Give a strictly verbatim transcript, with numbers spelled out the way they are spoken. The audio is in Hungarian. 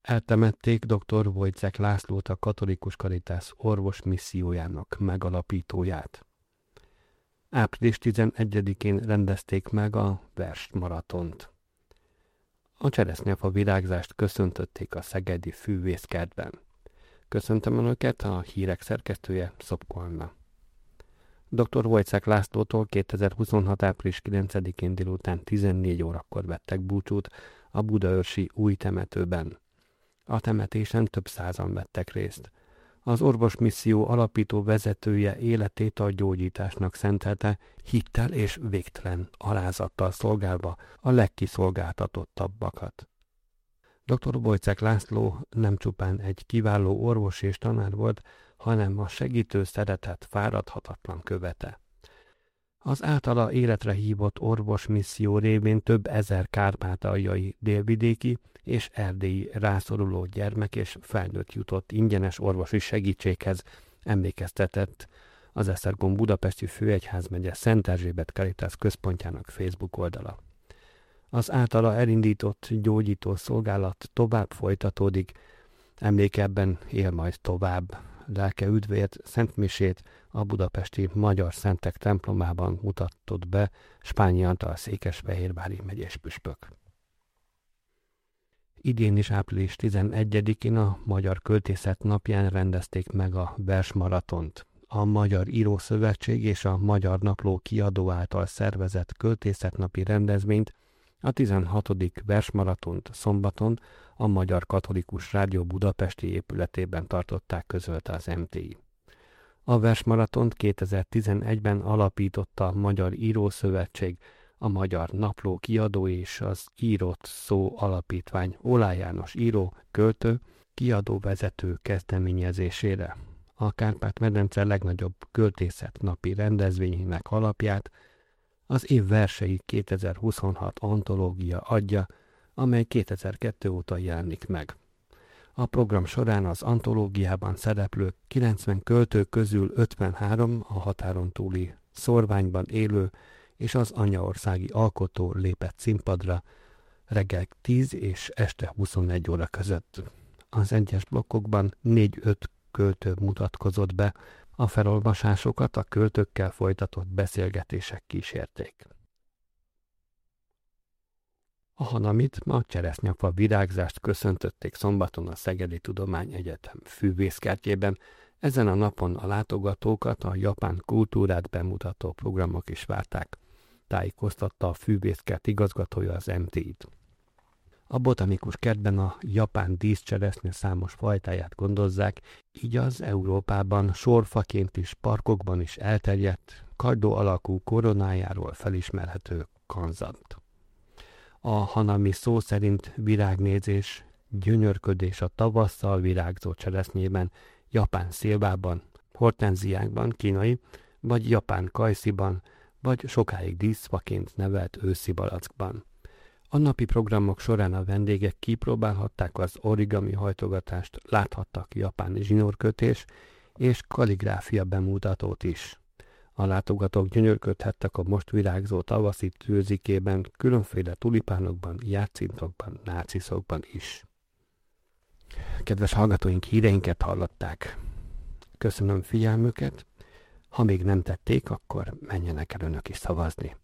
Eltemették dr. Wojciech Lászlót, a Katolikus Caritas orvos missziójának megalapítóját. április tizenegyedikén rendezték meg a versmaratont. A cseresznyefa virágzást köszöntötték a szegedi Fűvészkertben. Köszöntöm Önöket, a hírek szerkesztője, Szopko Anna. dr. Wojciech Lászlótól kétezer-huszonhat. április kilencedikén délután tizennégy órakor vettek búcsút a budaörsi új temetőben. A temetésen több százan vettek részt. Az orvosmisszió alapító vezetője életét a gyógyításnak szentelte, hittel és végtelen alázattal szolgálva a legkiszolgáltatottabbakat. dr. Wojciech László nem csupán egy kiváló orvos és tanár volt, hanem a segítő szeretet fáradhatatlan követe. Az általa életre hívott orvosmisszió révén több ezer kárpátaljai, délvidéki és erdélyi rászoruló gyermek és felnőtt jutott ingyenes orvosi segítséghez, emlékeztetett az Esztergom Budapesti Főegyházmegye Szent Erzsébet Caritas központjának Facebook oldala. Az általa elindított gyógyító szolgálat tovább folytatódik, emlékebben él majd tovább. Lelke üdvért szentmisét a budapesti Magyar Szentek templomában mutatott be Spányi Antal székesfehérvári megyés püspök. Idén is április tizenegyedikén a Magyar Költészet napján rendezték meg a versmaratont. A Magyar Írószövetség és a Magyar Napló kiadó által szervezett költészetnapi rendezvényt, a tizenhatodik versmaratont szombaton a Magyar Katolikus Rádió budapesti épületében tartották, közölte az em té i. A versmaratont kétezer-tizenegyben alapította a Magyar Írószövetség, a Magyar Napló kiadó és az Írott Szó Alapítvány Oláh János író, költő, kiadóvezető kezdeményezésére. A Kárpát-medence legnagyobb költészetnapi rendezvényének alapját az év versei kétezer-huszonhat antológia adja, amely kétezer-kettő óta jelenik meg. A program során az antológiában szereplő kilencven költő közül ötvenhárom a határon túli szórványban élő és az anyaországi alkotó lépett színpadra reggel tíz és este huszonegy óra között. Az egyes blokkokban négy-öt költő mutatkozott be, a felolvasásokat a költőkkel folytatott beszélgetések kísérték. A Hanamit, a cseresznyefa virágzást köszöntötték szombaton a Szegedi Tudományegyetem Fűvészkertjében. Ezen a napon a látogatókat a japán kultúrát bemutató programok is várták, tájékoztatta a Fűvészkert igazgatója az em té i-t. A botanikus kertben a japán díszcseresznye számos fajtáját gondozzák, így az Európában sorfaként is, parkokban is elterjedt, kagyló alakú koronájáról felismerhető kanzant. A hanami szó szerint virágnézés, gyönyörködés a tavasszal virágzó cseresznyében, japán szilvában, hortenziákban, kínai, vagy japán kajsziban, vagy sokáig díszfaként nevelt őszi balackban. A napi programok során a vendégek kipróbálhatták az origami hajtogatást, láthattak japán zsinórkötés és kalligráfia bemutatót is. A látogatók gyönyörködhettek a most virágzó tavaszi tőzikében, különféle tulipánokban, játszintokban, náciszokban is. Kedves hallgatóink, híreinket hallották. Köszönöm figyelmüket. Ha még nem tették, akkor menjenek el önök is szavazni.